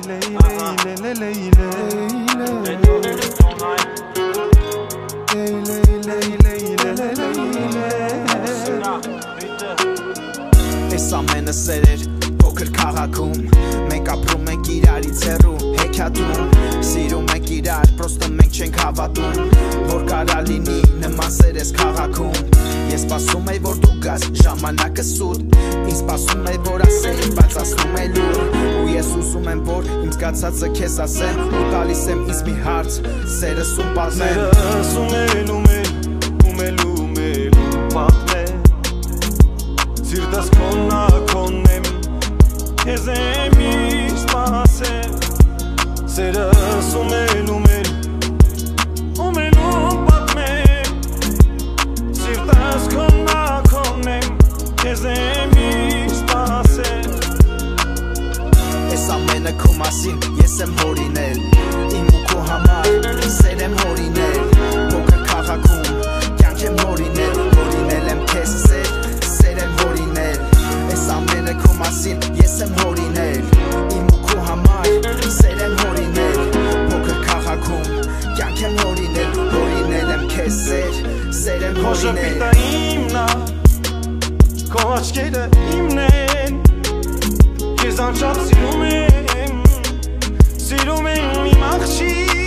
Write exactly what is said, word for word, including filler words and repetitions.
Այս ամենը սեր էր փոքր քաղաքում Մենք ապրում ենք իրարից հեռու հեքիաթում Սիրում ենք իրար, պրոստը մենք չենք հավատում Որ կարա լինի նման սեր ես քաղաքում Ես սպասում եի որ դու գաս, ժամանակը սուտ Ինձ սպասում եի որ ասեի, բայց ասնում եի լուր Ու ես ուզում եմ որ իմ զգացածը քեզ ասեմ Ու տալիս եմ ինձ մի հարց, սերս ում պատմեմ Սերս ում էլ, ում էլ, ում էլ, ում էլ, պատմեմ Սիրտս քոննա քոննեմ, քեզ եմ իր սպասեմ Սերս ում էլ, ում էլ, ում էլ, ում պատմեմ Սիրտս քոննա քոննեմ, քեզ եմ իր սպասեմ Այս ամենը քո մասին ես եմ հորինել Իմ ու քո համար սեր եմ հորինել Փոքր քաղաքում կյանք եմ հորինել Հորինել եմ քեզ սեր, սեր եմ հորինել Այս ամենը քո մասին ես եմ հորինել Իմ ու քո համար սեր եմ հորինել Փոքր քաղաքում կյանք եմ հորինել Հորինել եմ քեզ սեր, սեր եմ Քո հորինել ժպիտը իմն ա, քո աչքերը իմն են Քեզ անչափ սիրում եմ, սիրում եմ իմ աղջիկ